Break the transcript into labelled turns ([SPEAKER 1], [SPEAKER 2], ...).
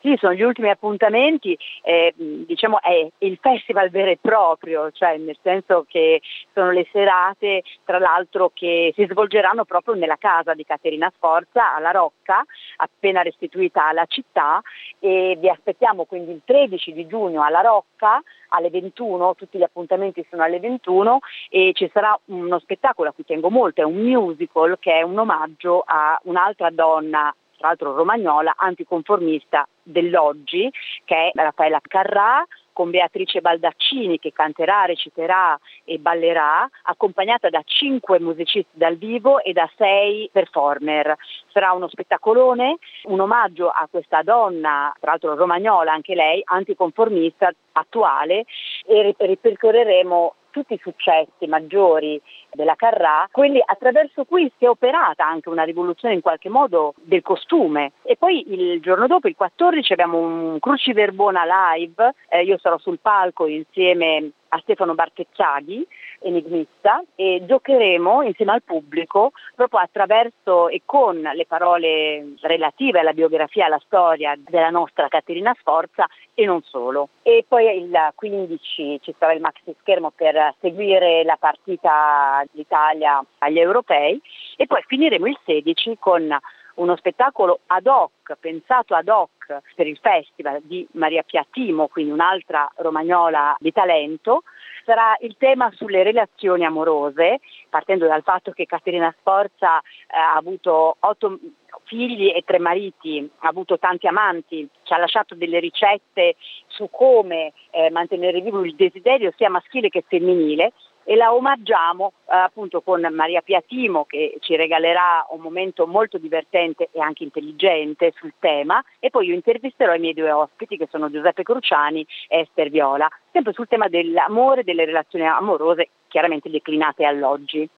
[SPEAKER 1] Sì, sono gli ultimi appuntamenti, diciamo è il festival vero e proprio, cioè nel senso che sono le serate, tra l'altro, che si svolgeranno proprio nella casa di Caterina Sforza, alla Rocca, appena restituita alla città, e vi aspettiamo quindi il 13 di giugno alla Rocca alle 21, tutti gli appuntamenti sono alle 21 e ci sarà uno spettacolo a cui tengo molto, è un musical che è un omaggio a un'altra donna, tra l'altro romagnola, anticonformista dell'oggi, che è Raffaella Carrà, con Beatrice Baldaccini che canterà, reciterà e ballerà, accompagnata da 5 musicisti dal vivo e da 6 performer. Sarà uno spettacolone, un omaggio a questa donna, tra l'altro romagnola anche lei, anticonformista, attuale, e ripercorreremo tutti i successi maggiori della Carrà, quelli attraverso cui si è operata anche una rivoluzione in qualche modo del costume. E poi il giorno dopo, il 14, abbiamo un Cruciverbona live, io sarò sul palco insieme a Stefano Bartecciaghi, enigmista, e giocheremo insieme al pubblico proprio attraverso e con le parole relative alla biografia, alla storia della nostra Caterina Sforza e non solo. E poi il 15 ci sarà il maxi schermo per seguire la partita d'Italia agli europei e poi finiremo il 16 con uno spettacolo ad hoc, pensato ad hoc per il festival di Maria Pia Timo, quindi un'altra romagnola di talento. Sarà il tema sulle relazioni amorose, partendo dal fatto che Caterina Sforza ha avuto 8 figli e 3 mariti, ha avuto tanti amanti, ci ha lasciato delle ricette su come mantenere vivo il desiderio sia maschile che femminile, e la omaggiamo appunto con Maria Pia Timo, che ci regalerà un momento molto divertente e anche intelligente sul tema, e poi io intervisterò i miei 2 ospiti che sono Giuseppe Cruciani e Ester Viola, sempre sul tema dell'amore e delle relazioni amorose, chiaramente declinate all'oggi.